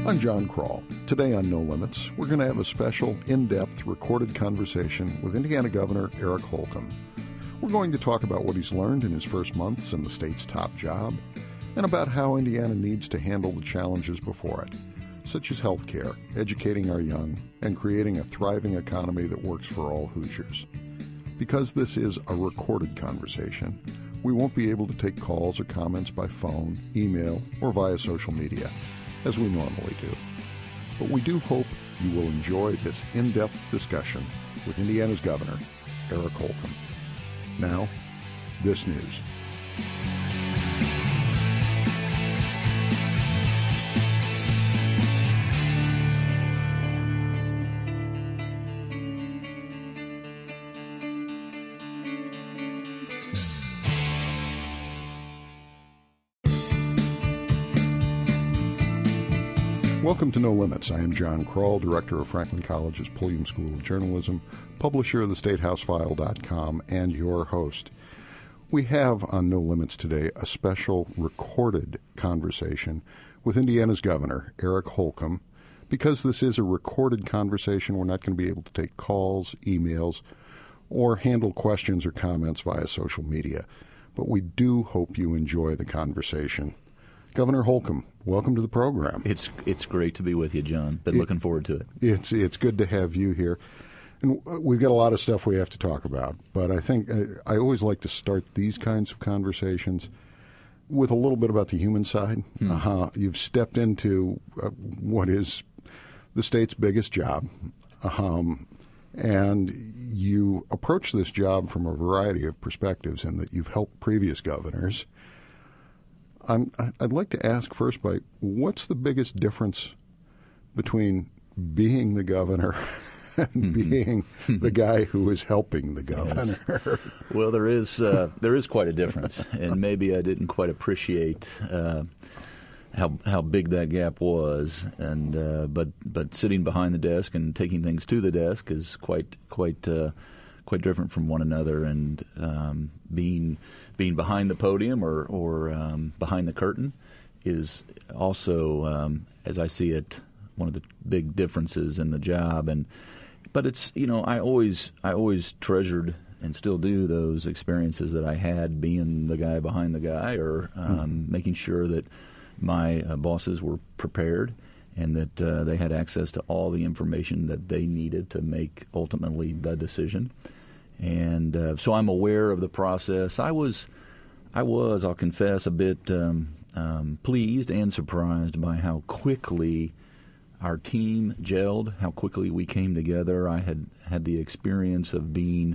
I'm John Kroll. Today on No Limits, we're going to have a special, in-depth, recorded conversation with Indiana Governor Eric Holcomb. We're going to talk about what he's learned in his first months in the state's top job, and about how Indiana needs to handle the challenges before it, such as health care, educating our young, and creating a thriving economy that works for all Hoosiers. Because this is a recorded conversation, we won't be able to take calls or comments by phone, email, or via social media, as we normally do. But we do hope you will enjoy this in-depth discussion with Indiana's Governor, Eric Holcomb. Now, this news. Welcome to No Limits. I am John Kroll, director of Franklin College's Pulliam School of Journalism, publisher of thestatehousefile.com, and your host. We have on No Limits today a special recorded conversation with Indiana's Governor, Eric Holcomb. Because this is a recorded conversation, we're not going to be able to take calls, emails, or handle questions or comments via social media. But we do hope you enjoy the conversation. Governor Holcomb, welcome to the program. It's great to be with you, John. Been looking forward to it. It's good to have you here. And we've got a lot of stuff we have to talk about, but I think I always like to start these kinds of conversations with a little bit about the human side. You've stepped into what is the state's biggest job, and you approach this job from a variety of perspectives in that you've helped previous governors. I'd like to ask first, what's the biggest difference between being the governor and being the guy who is helping the governor? Yes. Well, there is quite a difference, and maybe I didn't quite appreciate how big that gap was. And but sitting behind the desk and taking things to the desk is quite different from one another, and being behind the podium or behind the curtain is also, as I see it, one of the big differences in the job. But it's, I always treasured and still do those experiences that I had being the guy behind the guy, or making sure that my bosses were prepared and that they had access to all the information that they needed to make ultimately the decision. And so I'm aware of the process. I was, I'll confess, a bit pleased and surprised by how quickly our team gelled, how quickly we came together. I had the experience of being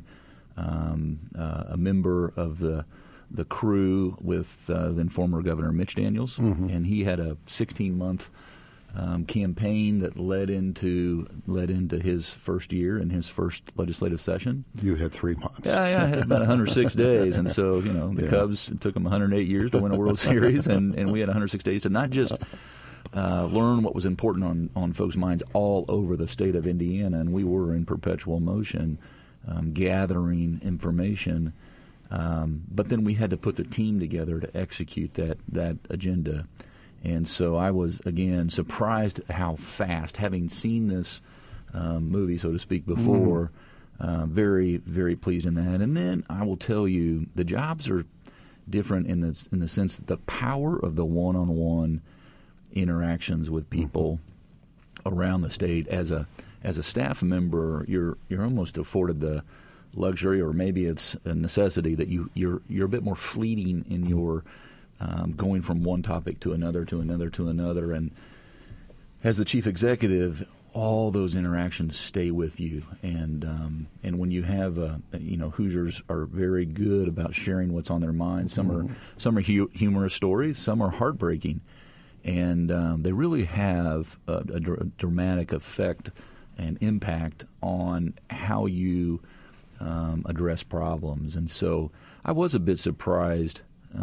a member of the crew with then former Governor Mitch Daniels, and he had a 16-month campaign that led into his first year and his first legislative session. You had 3 months. Yeah, I had about 106 days, and so the Cubs, it took them 108 years to win a World Series, and we had 106 days to not just learn what was important on folks' minds all over the state of Indiana, and we were in perpetual motion, gathering information. But then we had to put the team together to execute that agenda. And so I was, again, surprised how fast, having seen this movie, so to speak, before, very, very pleased in that. And then I will tell you, the jobs are different in the sense that the power of the one-on-one interactions with people around the state. As a staff member, you're almost afforded the luxury, or maybe it's a necessity, that you're a bit more fleeting in your going from one topic to another, and as the chief executive, all those interactions stay with you. And when you have, Hoosiers are very good about sharing what's on their minds. Some are humorous stories, some are heartbreaking, and they really have a dramatic effect and impact on how you address problems. And so I was a bit surprised.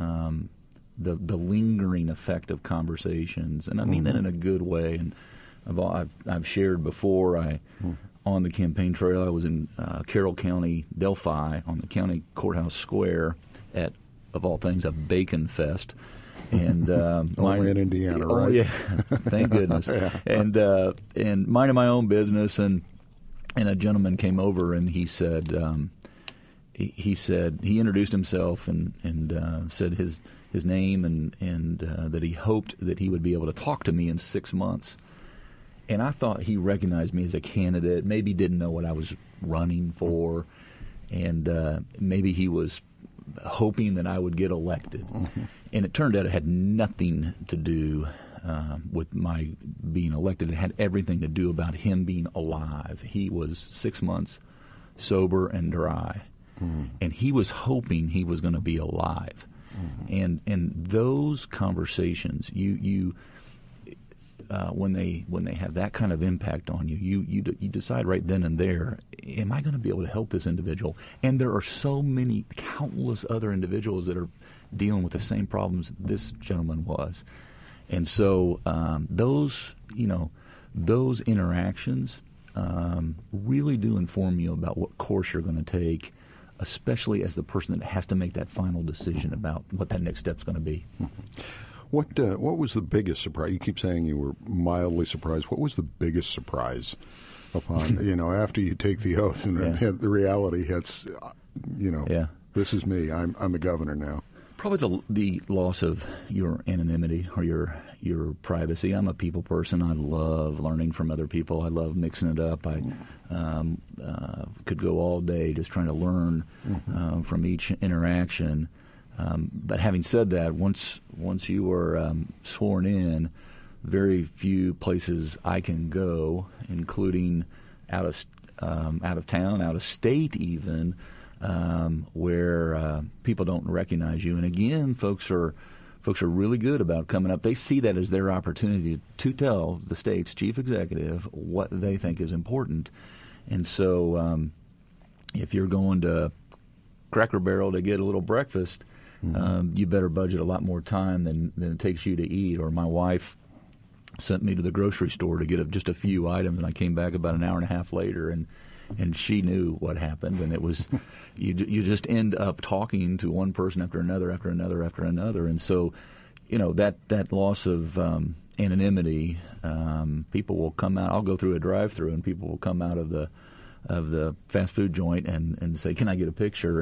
The lingering effect of conversations, and I mean that in a good way. And I've shared before. On the campaign trail, I was in Carroll County, Delphi, on the county courthouse square at of all things, a bacon fest. And only in Indiana, right? Oh, yeah, thank goodness. Yeah. And minding my own business, and a gentleman came over and he said he introduced himself and said his name and that he hoped that he would be able to talk to me in 6 months. And I thought he recognized me as a candidate, maybe didn't know what I was running for, and maybe he was hoping that I would get elected. Mm-hmm. And it turned out it had nothing to do with my being elected. It had everything to do about him being alive. He was 6 months sober and dry, and he was hoping he was going to be alive. Mm-hmm. And those conversations, you when they have that kind of impact on you, you decide right then and there, am I going to be able to help this individual? And there are so many, countless other individuals that are dealing with the same problems this gentleman was. And so those interactions really do inform you about what course you're going to take, especially as the person that has to make that final decision about what that next step's going to be. What was the biggest surprise? You keep saying you were mildly surprised. What was the biggest surprise upon, after you take the oath and the reality hits, this is me. I'm the governor now. Probably the loss of your anonymity or your privacy. I'm a people person. I love learning from other people. I love mixing it up. I could go all day just trying to learn from each interaction. But having said that, once you are sworn in, very few places I can go, including out of town, out of state even, where people don't recognize you. And again, folks are really good about coming up. They see that as their opportunity to tell the state's chief executive what they think is important. And so if you're going to Cracker Barrel to get a little breakfast, you better budget a lot more time than it takes you to eat. Or my wife sent me to the grocery store to get just a few items, and I came back about an hour and a half later, and she knew what happened. And it was you just end up talking to one person after another, after another, after another. And so, that loss of anonymity, people will come out. I'll go through a drive-through, and people will come out of the fast food joint and say, "Can I get a picture?"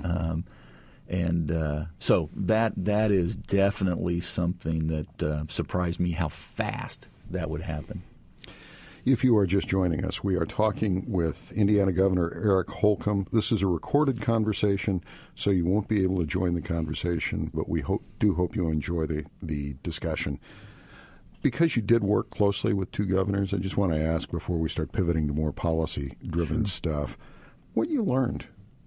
And so that is definitely something that surprised me, how fast that would happen. If you are just joining us, we are talking with Indiana Governor Eric Holcomb. This is a recorded conversation, so you won't be able to join the conversation, but we do hope you enjoy the discussion. Because you did work closely with two governors, I just want to ask before we start pivoting to more policy-driven stuff, what you learned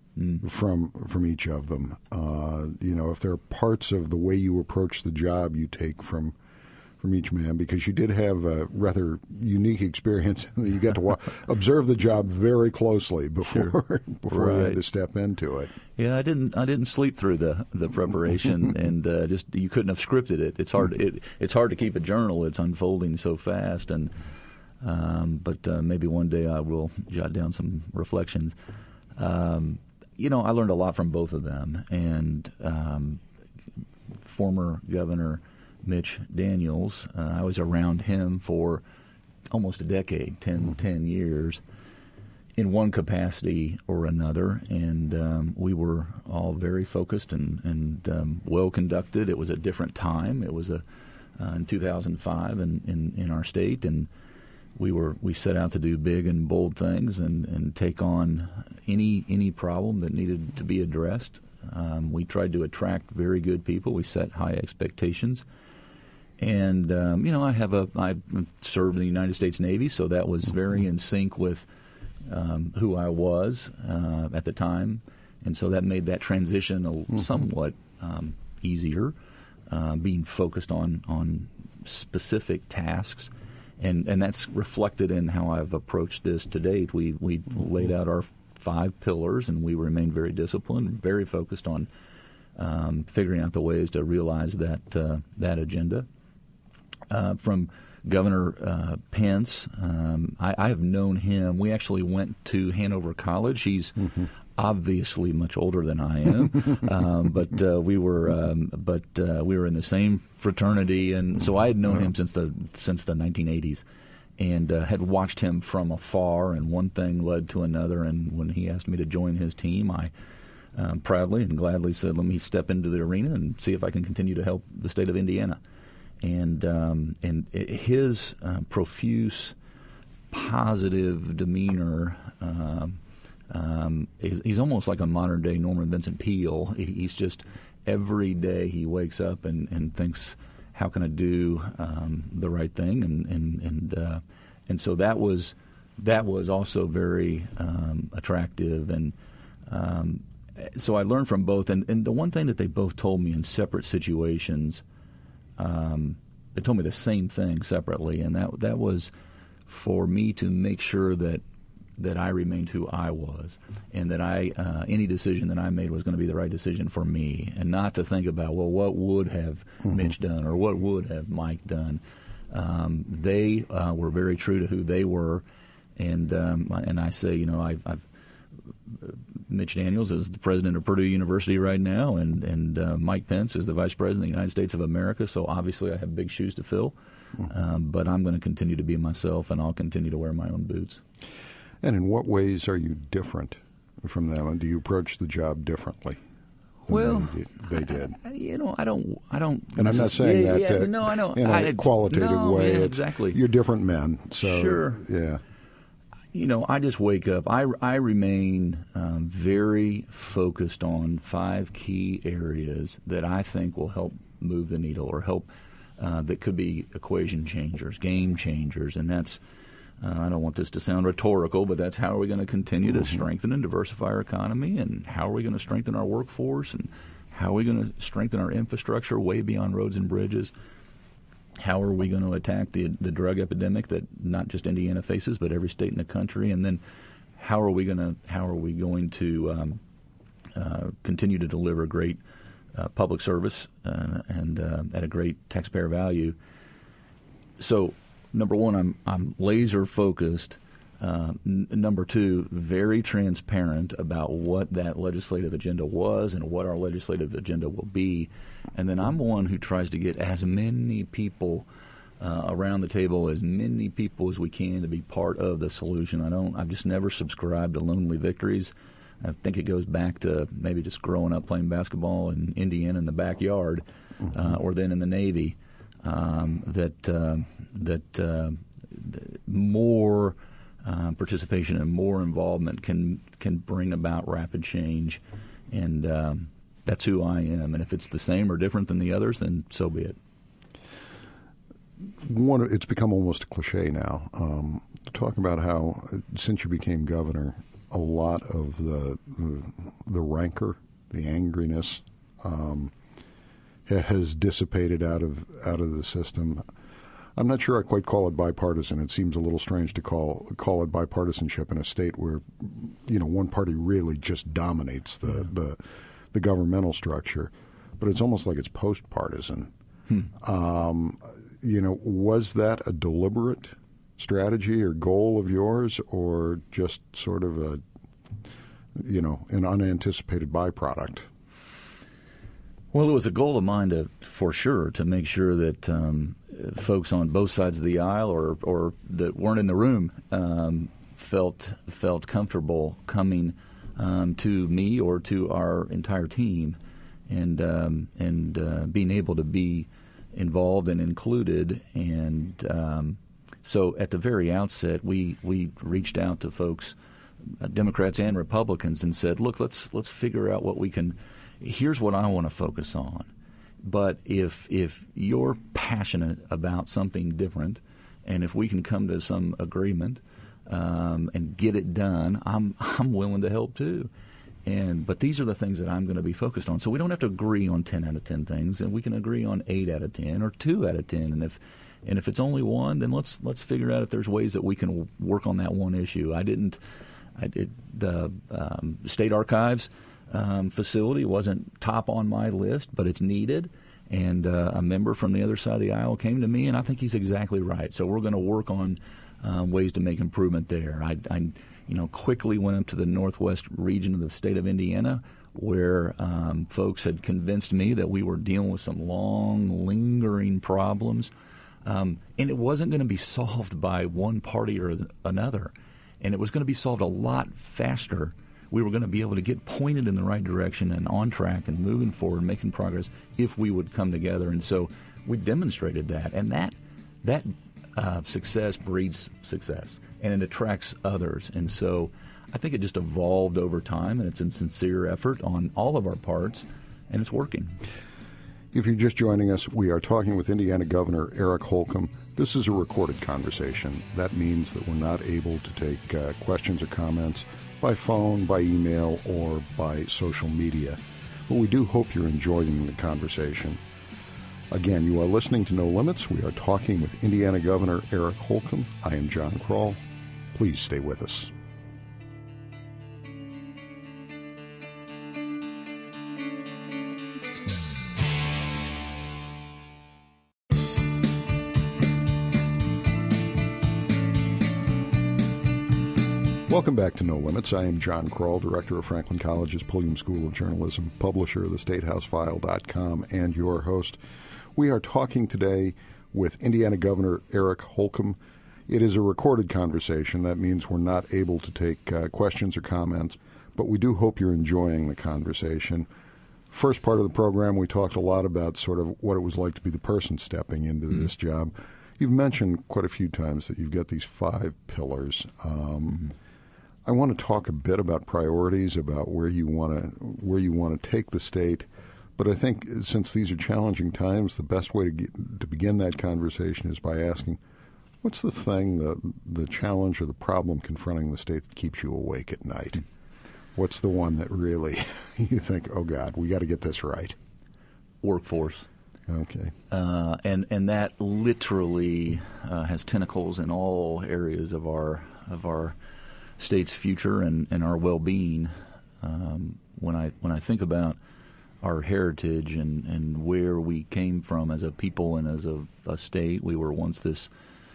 from each of them. If there are parts of the way you approach the job you take from each man, because you did have a rather unique experience. You got to observe the job very closely before you had to step into it. Yeah, I didn't sleep through the preparation, and just you couldn't have scripted it. It's hard. It's hard to keep a journal. It's unfolding so fast, and but maybe one day I will jot down some reflections. I learned a lot from both of them, and former Governor Mitch Daniels, I was around him for almost a decade, 10 years, in one capacity or another, and we were all very focused and well conducted. It was a different time. It was in 2005 in our state, and we set out to do big and bold things and take on any problem that needed to be addressed. We tried to attract very good people. We set high expectations. And, I served in the United States Navy, so that was very in sync with who I was at the time. And so that made that transition somewhat easier, being focused on specific tasks. And that's reflected in how I've approached this to date. We laid out our 5 pillars, and we remained very disciplined, very focused on figuring out the ways to realize that agenda. From Governor Pence, I have known him. We actually went to Hanover College. He's obviously much older than I am, but we were in the same fraternity, and so I had known him since the 1980s, and had watched him from afar. And one thing led to another, and when he asked me to join his team, I proudly and gladly said, "Let me step into the arena and see if I can continue to help the state of Indiana." And his profuse, positive demeanor. He's almost like a modern-day Norman Vincent Peale. He's just, every day he wakes up and thinks, how can I do the right thing? And so that was also very attractive. And so I learned from both. And the one thing that they both told me in separate situations, they told me the same thing separately, and that was for me to make sure that I remained who I was, and that any decision that I made was going to be the right decision for me, and not to think about, well, what would have Mitch done or what would have Mike done. They were very true to who they were, and I say, I've Mitch Daniels is the president of Purdue University right now, and Mike Pence is the vice president of the United States of America. So obviously I have big shoes to fill, but I'm going to continue to be myself, and I'll continue to wear my own boots. And in what ways are you different from them? And do you approach the job differently than they did? I don't. And I'm not saying that no, I know. in a qualitative way. Yeah, exactly. You're different men. So, sure. Yeah. I just wake up. I remain very focused on 5 key areas that I think will help move the needle, or help that could be equation changers, game changers, and that's. I don't want this to sound rhetorical, but that's how are we going to continue to strengthen and diversify our economy, and how are we going to strengthen our workforce, and how are we going to strengthen our infrastructure way beyond roads and bridges. How are we going to attack the drug epidemic that not just Indiana faces, but every state in the country? And then how are we going to continue to deliver great public service and at a great taxpayer value? So, number one, I'm laser focused. Number two, very transparent about what that legislative agenda was and what our legislative agenda will be. And then I'm one who tries to get as many people around the table, as many people as we can, to be part of the solution. I've just never subscribed to lonely victories. I think it goes back to maybe just growing up playing basketball in Indiana in the backyard, or then in the Navy. That more participation and more involvement can bring about rapid change, and that's who I am. And if it's the same or different than the others, then so be it. It's become almost a cliche now, talking about how since you became governor, a lot of the rancor, the angriness, has dissipated out of the system. I'm not sure I quite call it bipartisan. It seems a little strange to call it bipartisanship in a state where, one party really just dominates the governmental structure. But it's almost like it's post-partisan. Was that a deliberate strategy or goal of yours, or just sort of an unanticipated byproduct? Well, it was a goal of mine for sure, to make sure that folks on both sides of the aisle or that weren't in the room felt comfortable coming to me or to our entire team, and being able to be involved and included. And so at the very outset, we reached out to folks, Democrats and Republicans, and said, look, let's figure out what we can. Here's what I want to focus on. But if you're passionate about something different, and if we can come to some agreement and get it done, I'm willing to help too. But these are the things that I'm going to be focused on. So we don't have to agree on 10 out of 10 things, and we can agree on 8 out of 10 or 2 out of 10. And if it's only one, then let's figure out if there's ways that we can work on that one issue. The State Archives facility wasn't top on my list, but it's needed. And a member from the other side of the aisle came to me, and I think he's exactly right. So we're going to work on ways to make improvement there. quickly went up to the northwest region of the state of Indiana, where folks had convinced me that we were dealing with some long, lingering problems. And it wasn't going to be solved by one party or another. And it was going to be solved a lot faster. We were going to be able to get pointed in the right direction and on track and moving forward, making progress if we would come together. And so we demonstrated that. And that success breeds success, and it attracts others. And so I think it just evolved over time, and it's a sincere effort on all of our parts, and it's working. If you're just joining us, we are talking with Indiana Governor Eric Holcomb. This is a recorded conversation. That means that we're not able to take questions or comments by phone, by email, or by social media. But we do hope you're enjoying the conversation. Again, you are listening to No Limits. We are talking with Indiana Governor Eric Holcomb. I am John Kroll. Please stay with us. Welcome back to No Limits. I am John Kroll, Director of Franklin College's Pulliam School of Journalism, publisher of thestatehousefile.com, and your host. We are talking today with Indiana Governor Eric Holcomb. It is a recorded conversation. That means we're not able to take questions or comments, but we do hope you're enjoying the conversation. First part of the program, we talked a lot about sort of what it was like to be the person stepping into this job. You've mentioned quite a few times that you've got these 5 pillars. I want to talk a bit about priorities, about where you want to take the state. But I think since these are challenging times, the best way to begin that conversation is by asking, what's the thing, the challenge or the problem confronting the state that keeps you awake at night? What's the one that really you think, oh, God, we got to get this right? Workforce. Okay. And that literally has tentacles in all areas of our state's future and our well-being. When I think about our heritage and where we came from as a people and as a state, we were once this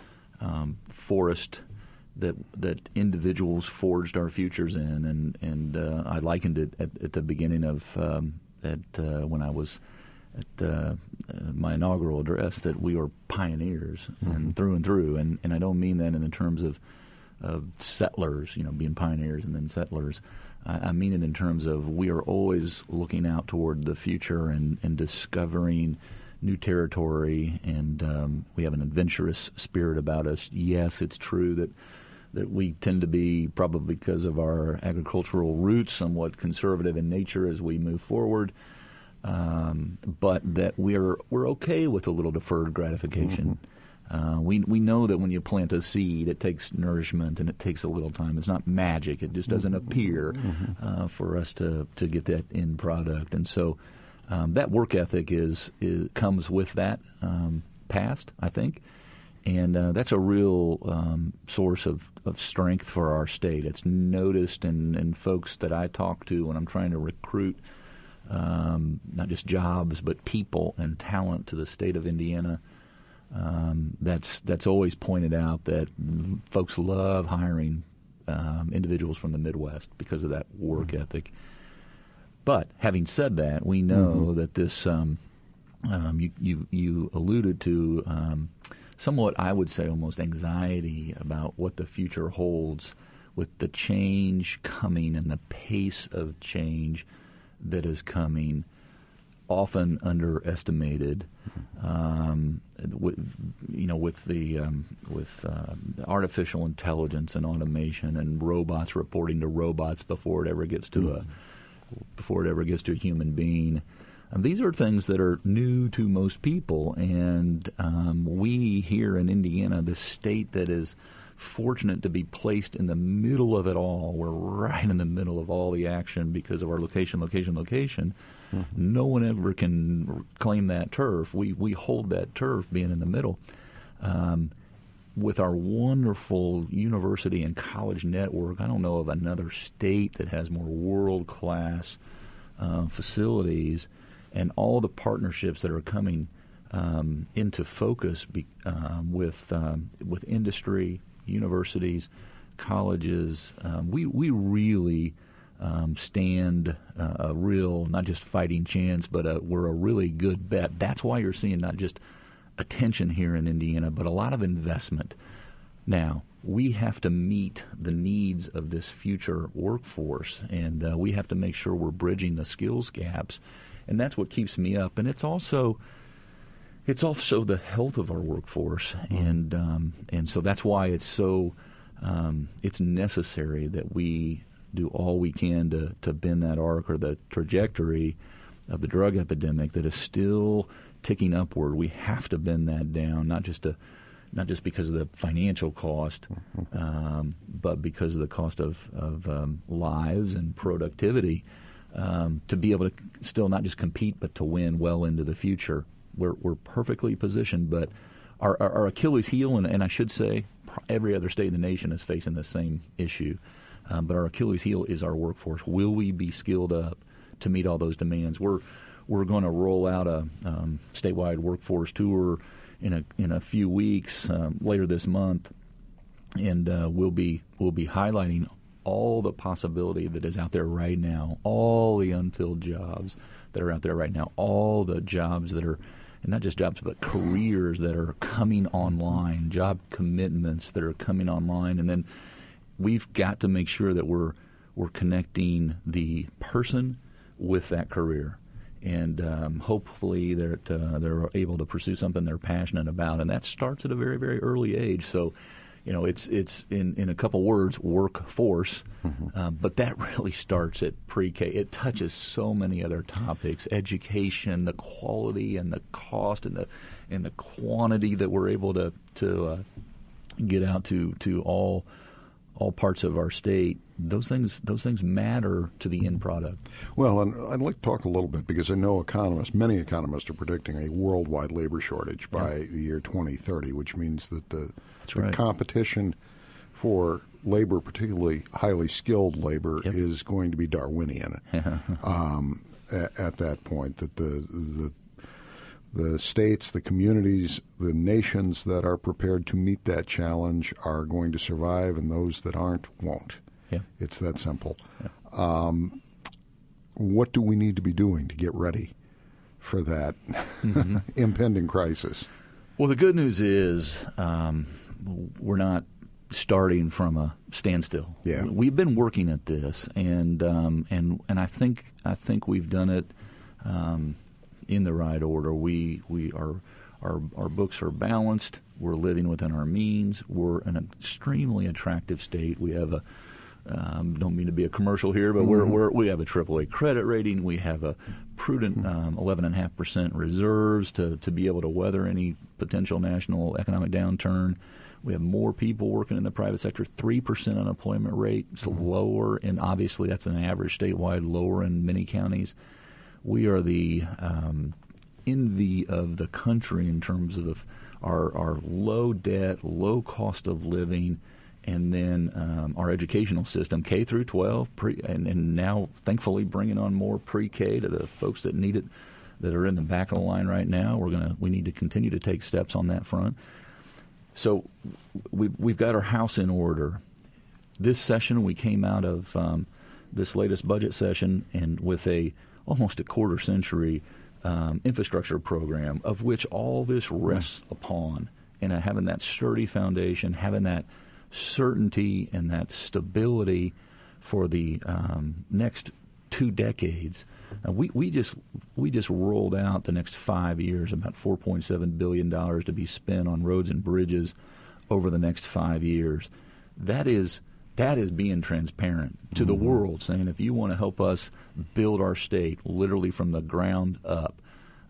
forest that individuals forged our futures in, and I likened it at the beginning of when I was at my inaugural address that we were pioneers and through, and I don't mean that in the terms of settlers, being pioneers and then settlers. I mean it in terms of we are always looking out toward the future and discovering new territory, and we have an adventurous spirit about us. Yes, it's true that we tend to be, probably because of our agricultural roots, somewhat conservative in nature as we move forward, but that we're okay with a little deferred gratification. We know that when you plant a seed, it takes nourishment and it takes a little time. It's not magic. It just doesn't appear for us to get that end product. And so that work ethic comes with that past, I think. And that's a real source of strength for our state. It's noticed in folks that I talk to when I'm trying to recruit not just jobs but people and talent to the state of Indiana. That's always pointed out that folks love hiring individuals from the Midwest because of that work ethic. But having said that, we know that this you alluded to somewhat, I would say, almost anxiety about what the future holds with the change coming and the pace of change that is coming, often underestimated. With artificial intelligence and automation and robots reporting to robots before it ever gets to a human being. These are things that are new to most people, and we here in Indiana, the state that is fortunate to be placed in the middle of it all, we're right in the middle of all the action because of our location. No one ever can claim that turf. We hold that turf being in the middle. With our wonderful university and college network, I don't know of another state that has more world-class facilities, and all the partnerships that are coming into focus with industry, universities, colleges, we really stand a real, not just fighting chance, but we're a really good bet. That's why you're seeing not just attention here in Indiana, but a lot of investment. Now, we have to meet the needs of this future workforce, and we have to make sure we're bridging the skills gaps, and that's what keeps me up. And it's also the health of our workforce, and so that's why it's so it's necessary that we do all we can to bend that arc or the trajectory of the drug epidemic that is still ticking upward. We have to bend that down, not just because of the financial cost, but because of the cost of lives and productivity, to be able to still not just compete but to win well into the future. We're perfectly positioned, but our Achilles heel, and I should say every other state in the nation is facing the same issue, but our Achilles heel is our workforce. Will we be skilled up to meet all those demands? We're going to roll out a statewide workforce tour in a few weeks later this month, and we'll be highlighting all the possibility that is out there right now, all the unfilled jobs that are out there right now, all the jobs that are, and not just jobs, but careers that are coming online, job commitments that are coming online, and then we've got to make sure that we're connecting the person with that career. And hopefully they're able to pursue something they're passionate about, and that starts at a very, very early age. So, it's in a couple words, workforce, but that really starts at pre-K. It touches so many other topics: education, the quality, and the cost, and the quantity that we're able to get out to all parts of our state. Those things matter to the end product. Well, and I'd like to talk a little bit, because I know many economists are predicting a worldwide labor shortage by the year 2030, which means that the competition for labor, particularly highly skilled labor, is going to be Darwinian at that point, that the states, the communities, the nations that are prepared to meet that challenge are going to survive, and those that aren't won't. Yeah. It's that simple. Yeah. What do we need to be doing to get ready for that impending crisis? Well, the good news is we're not starting from a standstill. Yeah. We've been working at this, and I think we've done it in the right order. Our books are balanced. We're living within our means. We're an extremely attractive state. We have a don't mean to be a commercial here, but we have a AAA credit rating. We have a prudent 11.5% reserves to be able to weather any potential national economic downturn. We have more people working in the private sector, 3% unemployment rate. It's lower, and obviously that's an average statewide, lower in many counties. We are the envy of the country in terms of our low debt, low cost of living, and then our educational system, K through 12, and now thankfully bringing on more pre-K to the folks that need it, that are in the back of the line right now. We need to continue to take steps on that front. So we've got our house in order. This session, we came out of this latest budget session and with almost a quarter century infrastructure program, of which all this rests upon, and having that sturdy foundation, having that certainty and that stability for the next 2 decades. We just rolled out the next 5 years about $4.7 billion to be spent on roads and bridges over the next 5 years. That is being transparent to the world, saying if you want to help us build our state literally from the ground up,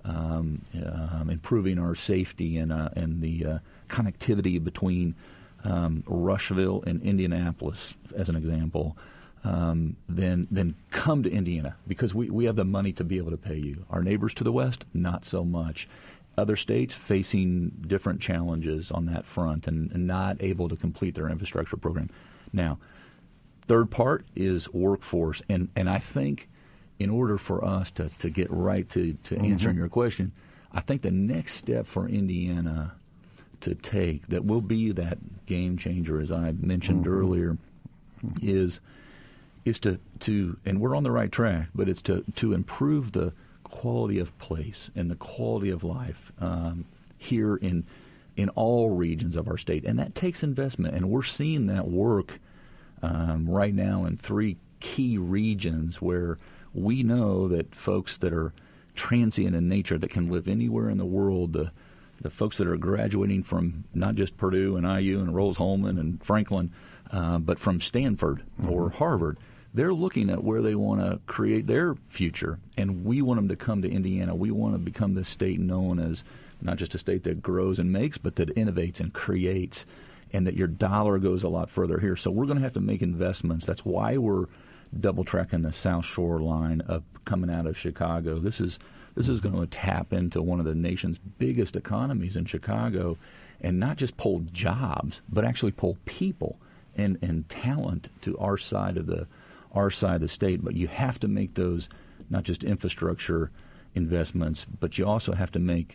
improving our safety and the connectivity between Rushville and Indianapolis, as an example, then come to Indiana, because we have the money to be able to pay you. Our neighbors to the west, not so much. Other states facing different challenges on that front and not able to complete their infrastructure program. Now, third part is workforce, and I think in order for us to get right to answering your question, I think the next step for Indiana to take that will be that game changer, as I mentioned earlier, is to and we're on the right track, but it's to improve the quality of place and the quality of life here in all regions of our state, and that takes investment, and we're seeing that work right now in 3 key regions where we know that folks that are transient in nature, that can live anywhere in the world, the folks that are graduating from not just Purdue and IU and Rose-Hulman and Franklin, but from Stanford or Harvard, they're looking at where they want to create their future, and we want them to come to Indiana. We want to become this state known as not just a state that grows and makes, but that innovates and creates, and that your dollar goes a lot further here. So we're going to have to make investments. That's why we're double-tracking the South Shore line up coming out of Chicago. This is going to tap into one of the nation's biggest economies in Chicago, and not just pull jobs, but actually pull people and talent to our side of the state. But you have to make those not just infrastructure investments, but you also have to make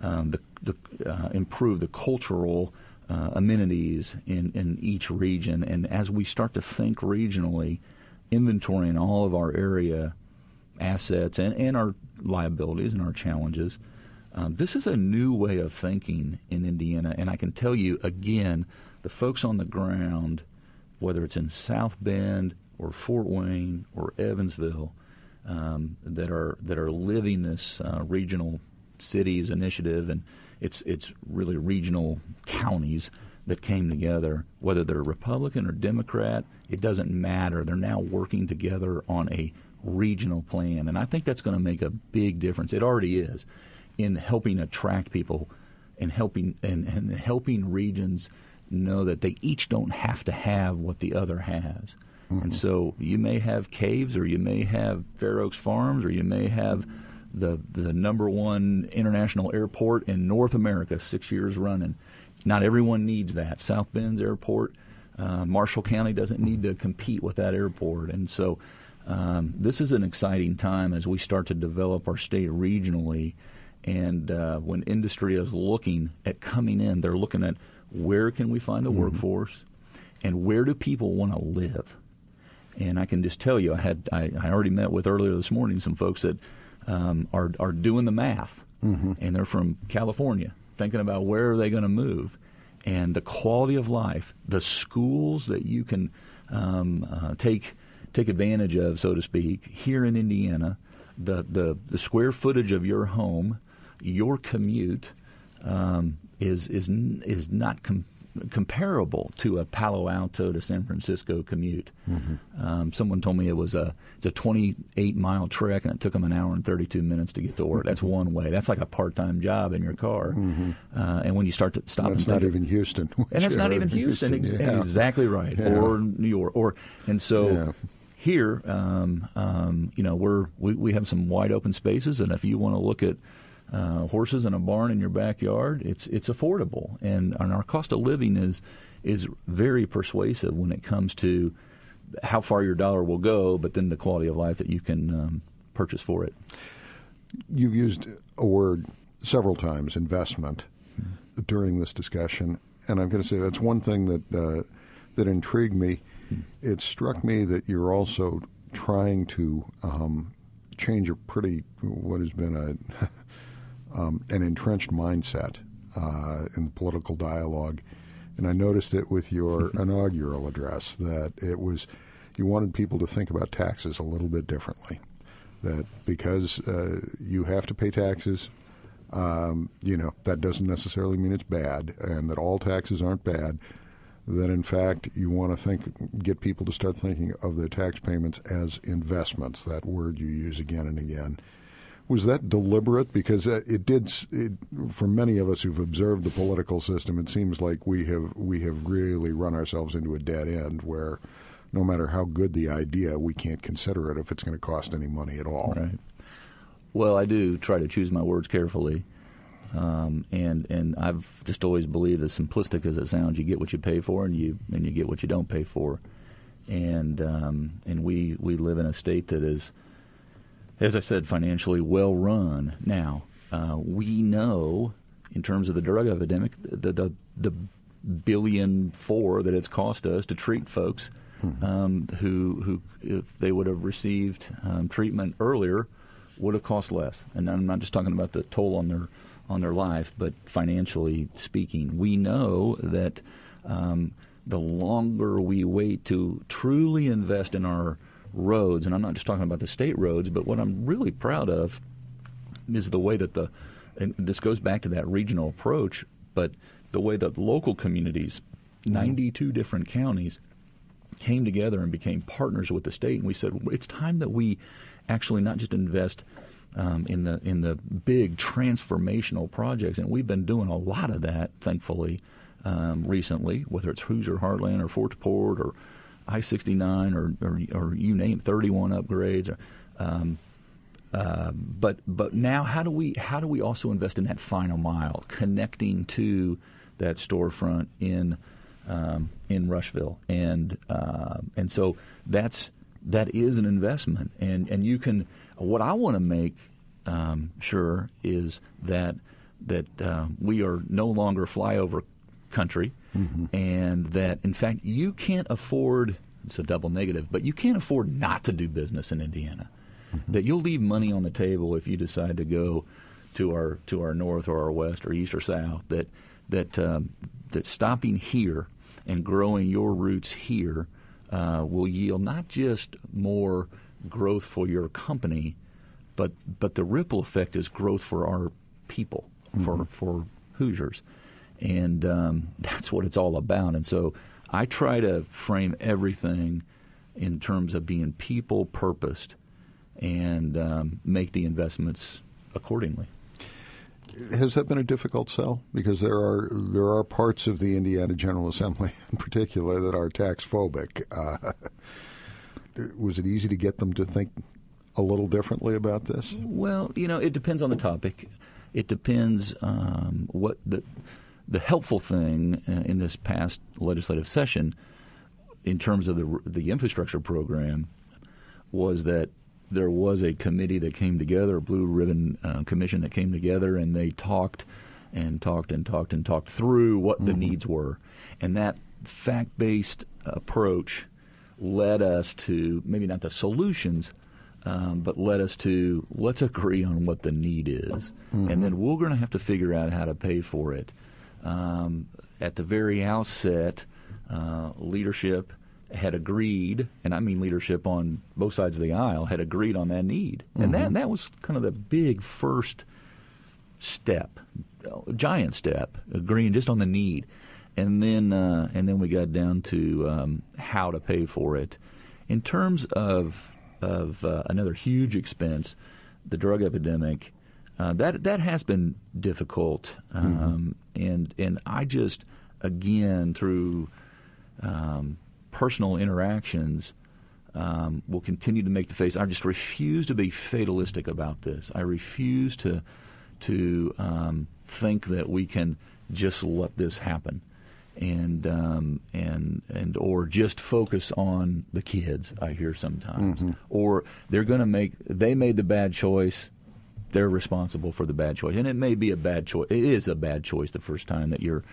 improve the cultural amenities in each region. And as we start to think regionally, inventorying all of our area assets and our liabilities and our challenges, this is a new way of thinking in Indiana. And I can tell you, again, the folks on the ground, whether it's in South Bend or Fort Wayne or Evansville, that are living this regional cities initiative, and it's really regional counties that came together, whether they're Republican or Democrat, it doesn't matter. They're now working together on a regional plan, and I think that's going to make a big difference. It already is in helping attract people and helping regions know that they each don't have to have what the other has. And so you may have Caves, or you may have Fair Oaks Farms, or you may have the #1 international airport in North America, 6 years running. Not everyone needs that. South Bend's airport, Marshall County doesn't need to compete with that airport. And so this is an exciting time as we start to develop our state regionally. And when industry is looking at coming in, they're looking at where can we find a workforce and where do people want to live. And I can just tell you, I already met with earlier this morning some folks that are doing the math, and they're from California, thinking about where are they going to move, and the quality of life, the schools that you can take advantage of, so to speak, here in Indiana, the square footage of your home, your commute is not comparable to a Palo Alto to San Francisco commute. Someone told me it's a 28-mile trek, and it took them an hour and 32 minutes to get to work. That's one way. That's like a part-time job in your car. And when you start to stop, that's not even Houston. And that's not even Houston. Exactly right. Yeah. Or New York. Here, we have some wide open spaces, and if you want to look at horses in a barn in your backyard, it's affordable, and our cost of living is very persuasive when it comes to how far your dollar will go, but then the quality of life that you can purchase for it. You've used a word several times, investment, during this discussion, and I'm going to say that's one thing that intrigued me. It struck me that you're also trying to change what has been an entrenched mindset in the political dialogue. And I noticed it with your inaugural address, that you wanted people to think about taxes a little bit differently. That because you have to pay taxes, that doesn't necessarily mean it's bad, and that all taxes aren't bad. That in fact you want to get people to start thinking of their tax payments as investments, that word you use again and again. Was that deliberate? Because for many of us who've observed the political system, it seems like we have really run ourselves into a dead end where no matter how good the idea, we can't consider it if it's going to cost any money at all. Right. Well, I do try to choose my words carefully. And I've just always believed, as simplistic as it sounds, you get what you pay for, and you get what you don't pay for. And we live in a state that is, as I said, financially well run. Now, we know in terms of the drug epidemic, the $1.4 billion that it's cost us to treat folks who, if they would have received treatment earlier, would have cost less. And I'm not just talking about the toll on their life, but financially speaking. We know that the longer we wait to truly invest in our roads, and I'm not just talking about the state roads, but what I'm really proud of is the way that and this goes back to that regional approach, but the way that local communities, 92 different counties, came together and became partners with the state, and we said it's time that we actually not just invest in the big transformational projects, and we've been doing a lot of that, thankfully, recently, whether it's Hoosier Heartland or Fort Port or I-69 or you name 31 upgrades. But now how do we also invest in that final mile, connecting to that storefront in Rushville, and so that is an investment, and you can. What I want to make sure is that we are no longer flyover country, and that in fact you can't afford. It's a double negative, but you can't afford not to do business in Indiana. That you'll leave money on the table if you decide to go to our north or our west or east or south. That stopping here and growing your roots here will yield not just more growth for your company, but the ripple effect is growth for our people, for Hoosiers, and that's what it's all about. And so I try to frame everything in terms of being people purposed and make the investments accordingly. Has that been a difficult sell? Because there are parts of the Indiana General Assembly in particular that are tax phobic. Was it easy to get them to think a little differently about this? Well, it depends on the topic. It depends what the helpful thing in this past legislative session in terms of the infrastructure program was that there was a committee that came together, a blue ribbon commission that came together, and they talked through what the needs were. And that fact-based approach led us to, maybe not the solutions, but led us to, let's agree on what the need is. And then we're going to have to figure out how to pay for it. At the very outset, leadership had agreed, and I mean leadership on both sides of the aisle, had agreed on that need. And that was kind of the big first step, giant step, agreeing just on the need. And then we got down to how to pay for it. In terms of another huge expense, the drug epidemic, that has been difficult. And I just, again, through personal interactions, will continue to make the face. I just refuse to be fatalistic about this. I refuse to think that we can just let this happen, and or just focus on the kids. I hear sometimes, or they made the bad choice. They're responsible for the bad choice, and it may be a bad choice. It is a bad choice the first time that you're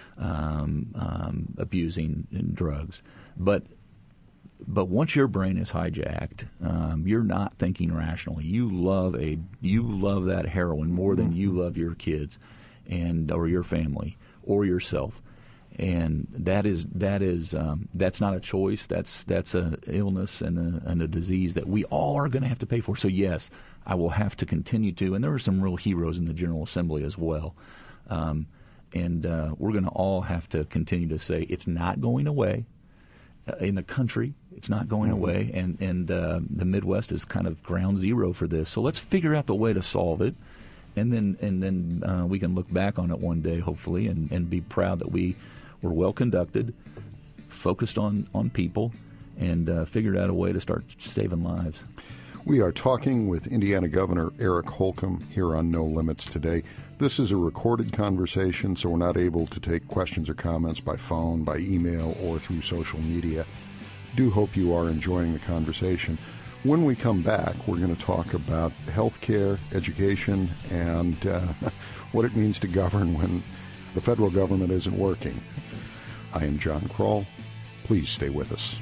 abusing drugs, but once your brain is hijacked, you're not thinking rationally. You love that heroin more than you love your kids, or your family, or yourself, and that's not a choice. That's an illness and a disease that we all are going to have to pay for. So yes, I will have to continue to, and there are some real heroes in the General Assembly as well. And we're going to all have to continue to say it's not going away in the country. It's not going away, and the Midwest is kind of ground zero for this. So let's figure out the way to solve it, and then we can look back on it one day, hopefully, and be proud that we were well conducted, focused on people, and figured out a way to start saving lives. We are talking with Indiana Governor Eric Holcomb here on No Limits today. This is a recorded conversation, so we're not able to take questions or comments by phone, by email, or through social media. Do hope you are enjoying the conversation. When we come back, we're going to talk about healthcare, education, and what it means to govern when the federal government isn't working. I am John Kroll. Please stay with us.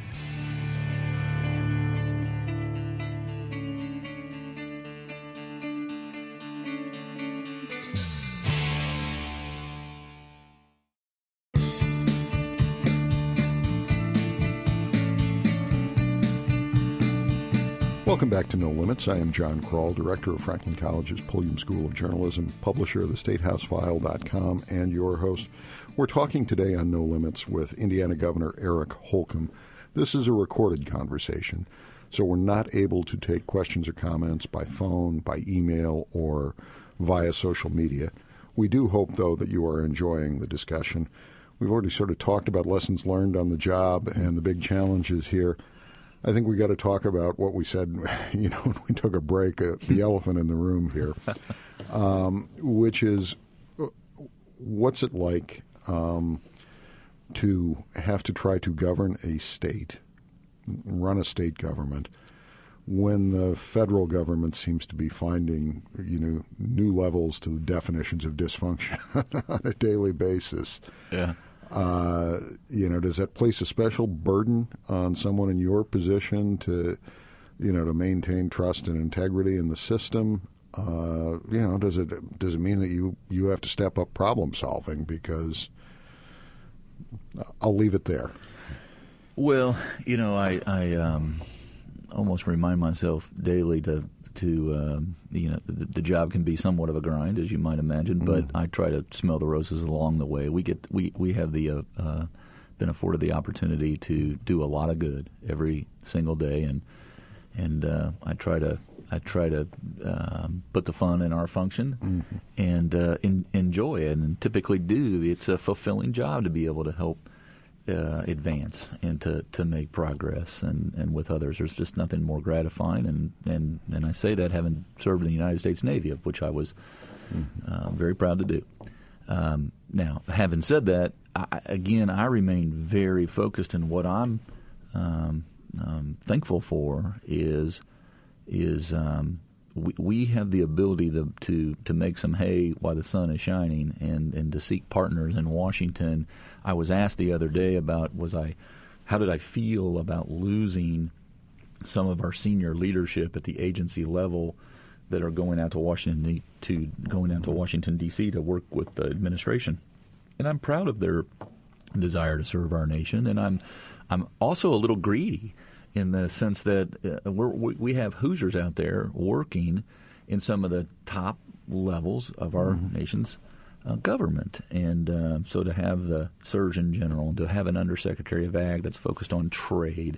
Welcome back to No Limits. I am John Kroll, director of Franklin College's Pulliam School of Journalism, publisher of thestatehouseFile.com, and your host. We're talking today on No Limits with Indiana Governor Eric Holcomb. This is a recorded conversation, so we're not able to take questions or comments by phone, by email, or via social media. We do hope, though, that you are enjoying the discussion. We've already sort of talked about lessons learned on the job and the big challenges here. I think we got to talk about what we said, when we took a break, the elephant in the room here, which is what's it like to have to try to govern a state, run a state government, when the federal government seems to be finding, new levels to the definitions of dysfunction on a daily basis. Yeah. Does that place a special burden on someone in your position to maintain trust and integrity in the system? Does it mean that you have to step up problem solving? Because I'll leave it there. Well, I almost remind myself daily to the job can be somewhat of a grind, as you might imagine, but I try to smell the roses along the way. We have been afforded the opportunity to do a lot of good every single day, and I try to put the fun in our function and enjoy it, and typically do. It's a fulfilling job to be able to help advance and to make progress and with others. There's just nothing more gratifying, and I say that having served in the United States Navy, of which I was very proud to do. Now, having said that, I remain very focused, and what I'm thankful for is we have the ability to make some hay while the sun is shining and to seek partners in Washington. I was asked the other day about how did I feel about losing some of our senior leadership at the agency level that are going out to Washington D.C. to work with the administration. And I'm proud of their desire to serve our nation, and I'm also a little greedy in the sense that we have Hoosiers out there working in some of the top levels of our nation's government. And so to have the Surgeon General, and to have an Undersecretary of Ag that's focused on trade,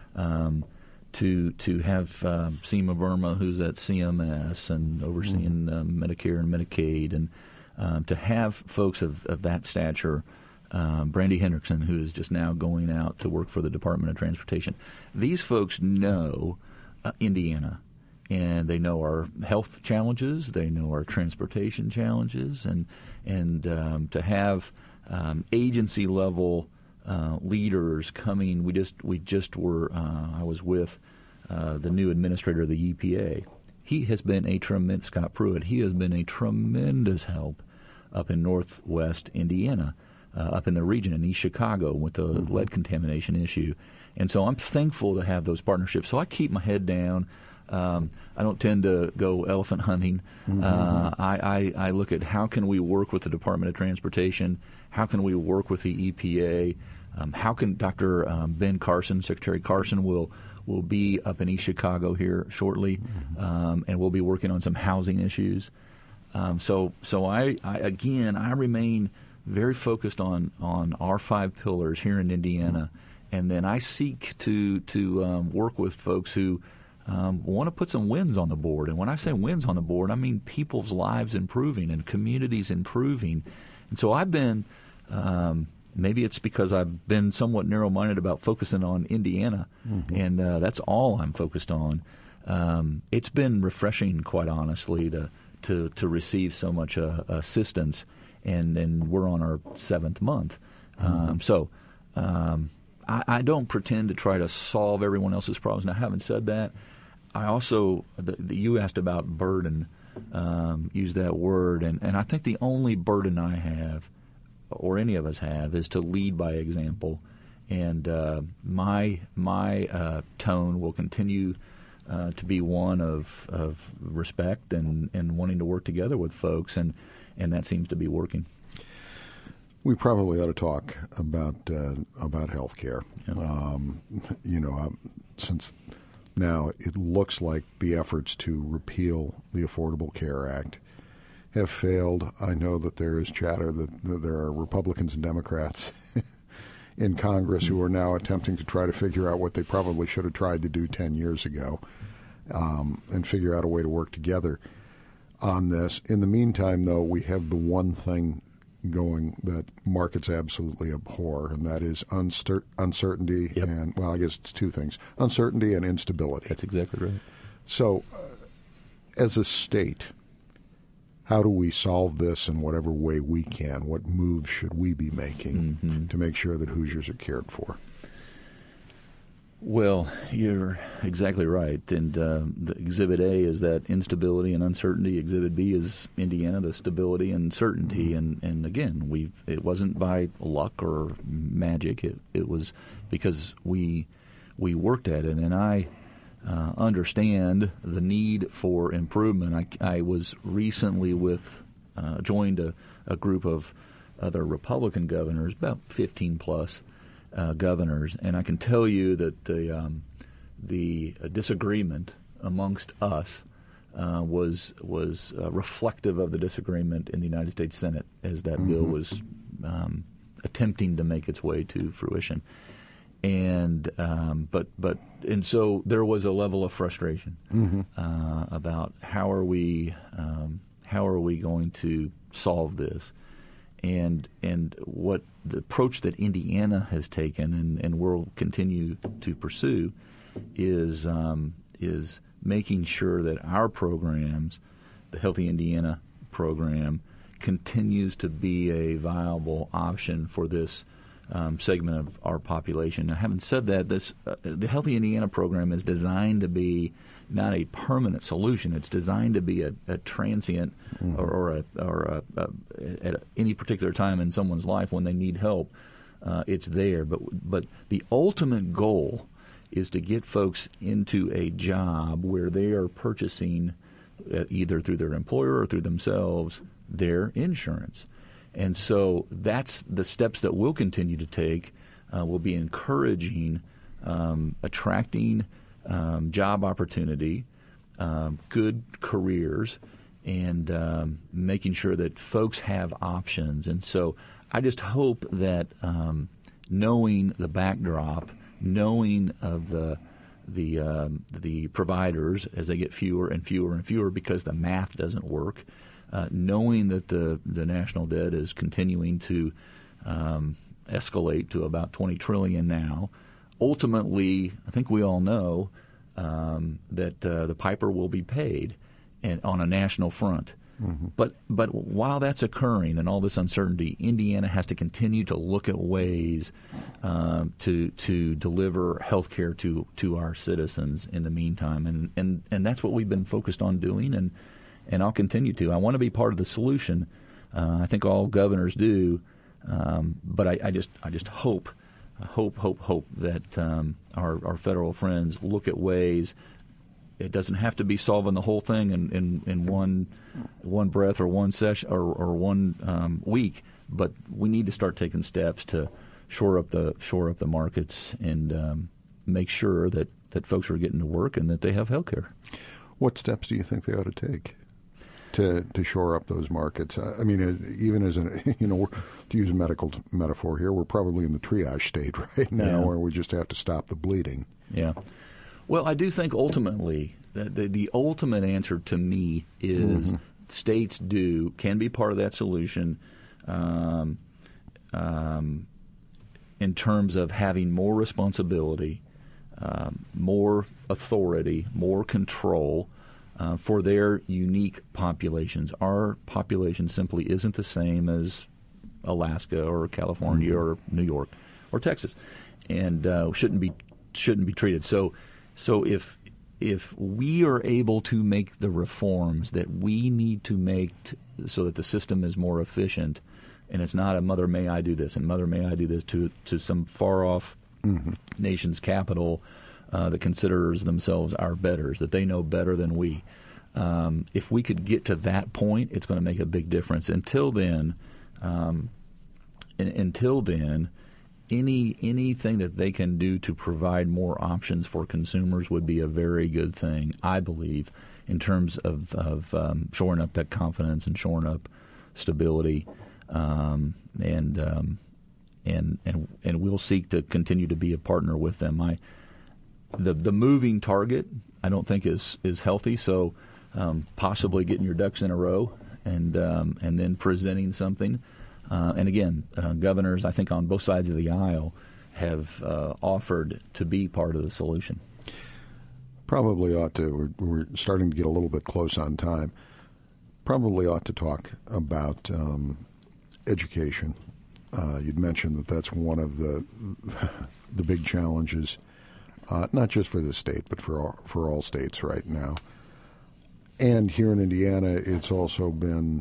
to have Seema Verma, who's at CMS and overseeing Medicare and Medicaid, and to have folks of that stature, Brandy Hendrickson, who is just now going out to work for the Department of Transportation. These folks know Indiana, and they know our health challenges, they know our transportation challenges, and to have agency level leaders coming. We just were. I was with the new administrator of the EPA. He has been a tremendous, Scott Pruitt. He has been a tremendous help up in Northwest Indiana. Up in the region in East Chicago with the lead contamination issue. And so I'm thankful to have those partnerships. So I keep my head down. I don't tend to go elephant hunting. I look at how can we work with the Department of Transportation, how can we work with the EPA, how can Dr. Ben Carson, Secretary Carson, will be up in East Chicago here shortly, and we'll be working on some housing issues. So I remain very focused on our 5 pillars here in Indiana, and then I seek to work with folks who want to put some wins on the board. And when I say wins on the board, I mean people's lives improving and communities improving. And so I've been, maybe it's because I've been somewhat narrow-minded about focusing on Indiana, and that's all I'm focused on. It's been refreshing, quite honestly, to receive so much assistance. And we're on our 7th month. I don't pretend to try to solve everyone else's problems. Now, having said that, I also you asked about burden, use that word, and I think the only burden I have, or any of us have, is to lead by example. And my tone will continue to be one of respect and wanting to work together with folks, and that seems to be working. We probably ought to talk about health care. Yeah. Since now it looks like the efforts to repeal the Affordable Care Act have failed. I know that there is chatter that there are Republicans and Democrats in Congress who are now attempting to try to figure out what they probably should have tried to do 10 years ago, and figure out a way to work together on this. In the meantime, though, we have the one thing going that markets absolutely abhor, and that is uncertainty. Yep. And, well, I guess it's two things: uncertainty and instability. That's exactly right. So, as a state, how do we solve this in whatever way we can? What moves should we be making to make sure that Hoosiers are cared for? Well, you're exactly right. And the Exhibit A is that instability and uncertainty. Exhibit B is Indiana, the stability and certainty. And again, it wasn't by luck or magic. It was because we worked at it. And I understand the need for improvement. I was recently joined a group of other Republican governors, about 15 plus governors, and I can tell you that the disagreement amongst us was reflective of the disagreement in the United States Senate as that bill was attempting to make its way to fruition. And so there was a level of frustration about how are we going to solve this, and what the approach that Indiana has taken and will continue to pursue is making sure that our programs, the Healthy Indiana program, continues to be a viable option for this segment of our population. Now, having said that, the Healthy Indiana program is designed to be not a permanent solution. It's designed to be a transient or at any particular time in someone's life when they need help. It's there, but the ultimate goal is to get folks into a job where they are purchasing either through their employer or through themselves their insurance. And so that's the steps that we'll continue to take. We'll be encouraging, attracting job opportunity, good careers, and making sure that folks have options. And so I just hope that knowing the backdrop, knowing of the providers as they get fewer and fewer and fewer because the math doesn't work, knowing that the national debt is continuing to escalate to about $20 trillion now, ultimately, I think we all know that the piper will be paid, and on a national front. But while that's occurring and all this uncertainty, Indiana has to continue to look at ways to deliver health care to our citizens in the meantime, and that's what we've been focused on doing, and I'll continue to. I want to be part of the solution. I think all governors do, but I just hope that our federal friends look at ways. It doesn't have to be solving the whole thing in one breath or one session or one week, but we need to start taking steps to shore up the markets and make sure that folks are getting to work and that they have health care. What steps do you think they ought to take to shore up those markets? I mean, even as to use a medical metaphor here, we're probably in the triage state right now, where we just have to stop the bleeding. Yeah. Well, I do think ultimately that the ultimate answer to me is states can be part of that solution in terms of having more responsibility, more authority, more control for their unique populations. Our population simply isn't the same as Alaska or California or New York or Texas, and shouldn't be treated. So if if we are able to make the reforms that we need to make so that the system is more efficient, and it's not a mother may I do this and mother may I do this to some far off nation's capital that considers themselves our betters, that they know better than we. If we could get to that point, it's going to make a big difference. Until then, anything that they can do to provide more options for consumers would be a very good thing, I believe, in terms of shoring up that confidence and shoring up stability, and we'll seek to continue to be a partner with them. The moving target, I don't think is healthy. So possibly getting your ducks in a row and then presenting something. And again, governors, I think on both sides of the aisle, have offered to be part of the solution. Probably ought to. We're starting to get a little bit close on time. Probably ought to talk about education. You'd mentioned that that's one of the big challenges, not just for this state, but for all states right now. And here in Indiana, it's also been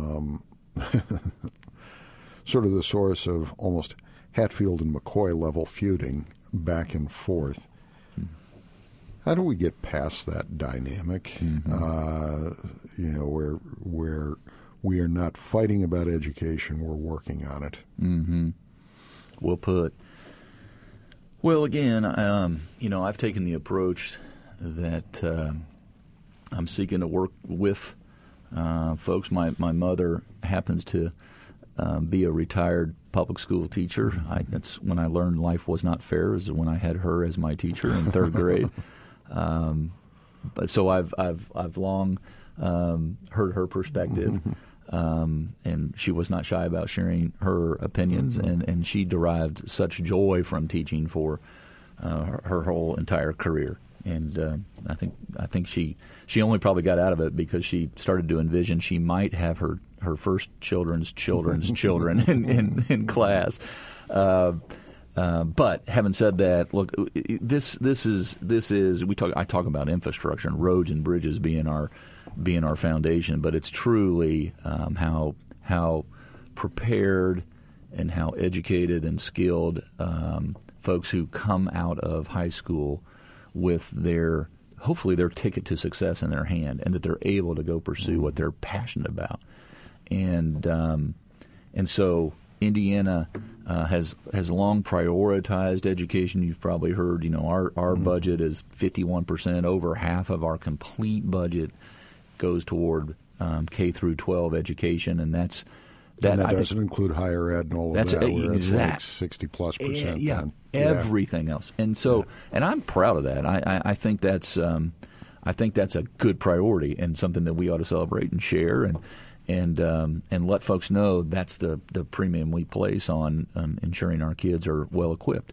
sort of the source of almost Hatfield and McCoy level feuding back and forth. How do we get past that dynamic? Where we are not fighting about education, we're working on it. Well put. Well, again, I've taken the approach that I'm seeking to work with folks. My mother happens to be a retired public school teacher. That's when I learned life was not fair, is when I had her as my teacher in third grade. But so I've long heard her perspective, and she was not shy about sharing her opinions, and she derived such joy from teaching for her whole entire career. And I think she only probably got out of it because she started to envision she might have her first children's children in class. But having said that, look, this is I talk about infrastructure and roads and bridges being our foundation, but it's truly how prepared and how educated and skilled folks who come out of high school with hopefully their ticket to success in their hand, and that they're able to go pursue what they're passionate about. And so Indiana has long prioritized education. You've probably heard, our budget is 51%. Over half of our complete budget goes toward K through 12 education, and that doesn't include higher ed and all of that. Exact 60+%. Yeah, everything else. And so, and I'm proud of that. I think that's a good priority and something that we ought to celebrate and share and let folks know that's the premium we place on ensuring our kids are well equipped.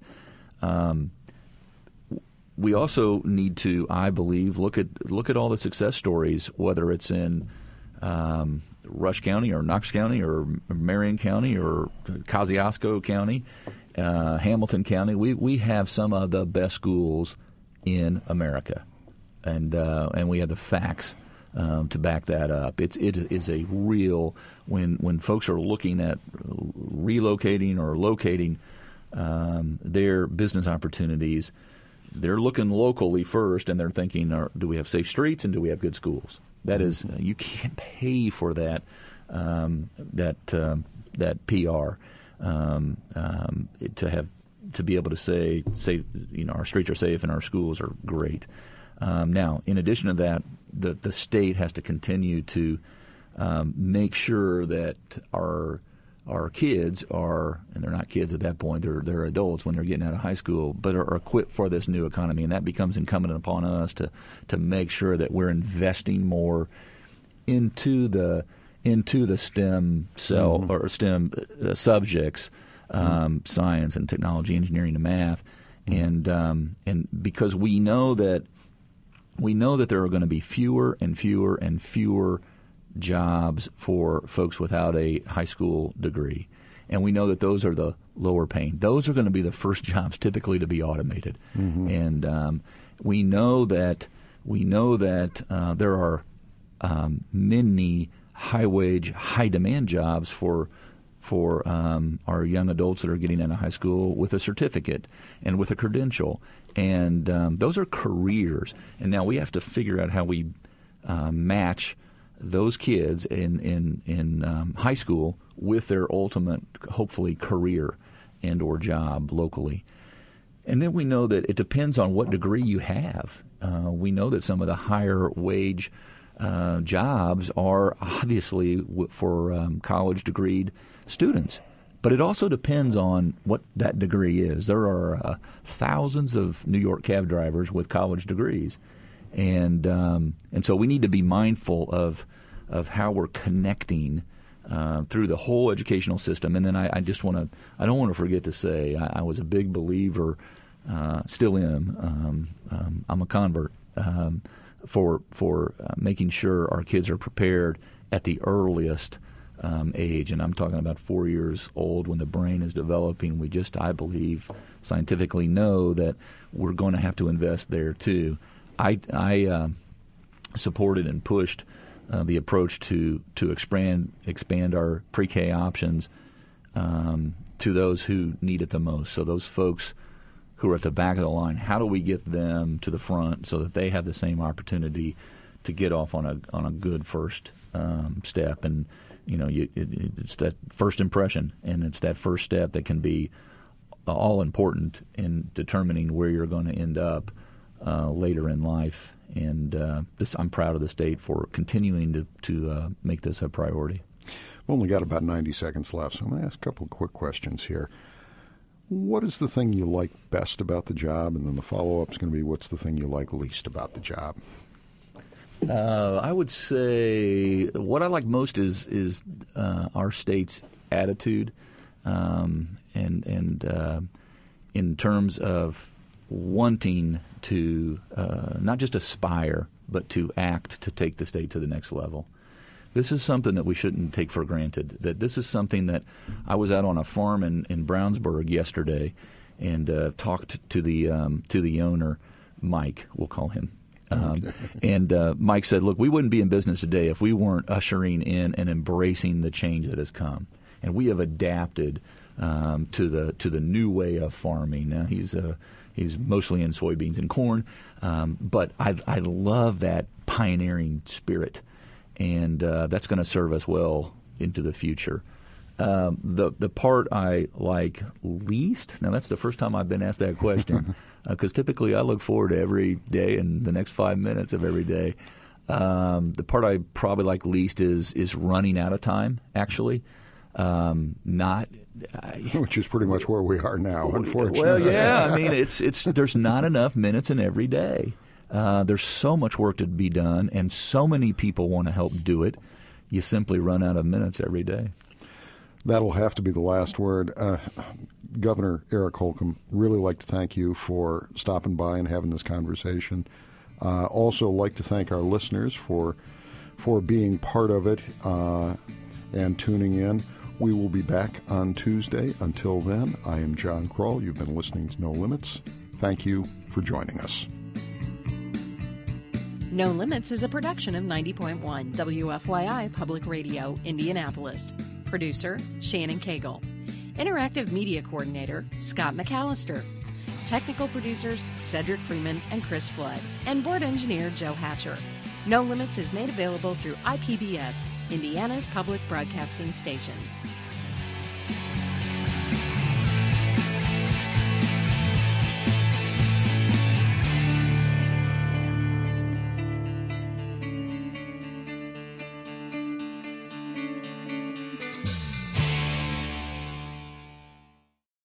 We also need to, I believe, look at all the success stories, whether it's in Rush County or Knox County or Marion County or Kosciuszko County, Hamilton County. We have some of the best schools in America, and we have the facts to back that up. It is a real, when folks are looking at relocating or locating their business opportunities, they're looking locally first, and they're thinking, do we have safe streets and do we have good schools? That is, you can't pay for that PR to be able to say our streets are safe and our schools are great. Now, in addition to that, the state has to continue to make sure that our kids are, and they're not kids at that point, they're adults when they're getting out of high school, but are equipped for this new economy, and that becomes incumbent upon us to make sure that we're investing more into the STEM or STEM subjects, science and technology, engineering and math, and because we know that there are going to be fewer and fewer and fewer jobs for folks without a high school degree. And we know that those are the lower paying. Those are going to be the first jobs typically to be automated. And we know that We know that there are many high-wage, high-demand jobs for our young adults that are getting out of high school with a certificate and with a credential. And those are careers. And now we have to figure out how we match those kids in high school with their ultimate, hopefully, career and or job locally. And then we know that it depends on what degree you have. We know that some of the higher wage jobs are obviously for college degreed students. But it also depends on what that degree is. There are thousands of New York cab drivers with college degrees. And so we need to be mindful of how we're connecting through the whole educational system. And then I don't want to forget to say I was a big believer, still am. I'm a convert for making sure our kids are prepared at the earliest age, and I'm talking about 4 years old when the brain is developing. We just, I believe, scientifically know that we're going to have to invest there too. I supported and pushed the approach to expand our pre-K options to those who need it the most. So those folks who are at the back of the line, how do we get them to the front so that they have the same opportunity to get off on a good first step? And it's that first impression, and it's that first step that can be all important in determining where you're going to end up later in life. And I'm proud of the state for continuing to make this a priority. We've only got about 90 seconds left, so I'm going to ask a couple of quick questions here. What is the thing you like best about the job? And then the follow-up is going to be, what's the thing you like least about the job? I would say what I like most is our state's attitude, and in terms of wanting to not just aspire, but to act to take the state to the next level. This is something that we shouldn't take for granted. That this is something that I was out on a farm in Brownsburg yesterday, and talked to the owner, Mike. We'll call him. And Mike said, "Look, we wouldn't be in business today if we weren't ushering in and embracing the change that has come, and we have adapted to the new way of farming." Now he's mostly in soybeans and corn, but I love that pioneering spirit, and that's going to serve us well into the future. The part I like least, now that's the first time I've been asked that question, because typically I look forward to every day and the next 5 minutes of every day. The part I probably like least is running out of time, actually. Which is pretty much where we are now, unfortunately. Well, yeah, I mean, it's there's not enough minutes in every day. There's so much work to be done, and so many people want to help do it. You simply run out of minutes every day. That'll have to be the last word. Governor Eric Holcomb, really like to thank you for stopping by and having this conversation. Also like to thank our listeners for being part of it and tuning in. We will be back on Tuesday. Until then, I am John Kroll. You've been listening to No Limits. Thank you for joining us. No Limits is a production of 90.1 WFYI Public Radio, Indianapolis. Producer, Shannon Cagle. Interactive Media Coordinator, Scott McAllister. Technical producers, Cedric Freeman and Chris Flood. And Board Engineer, Joe Hatcher. No Limits is made available through IPBS, Indiana's public broadcasting stations.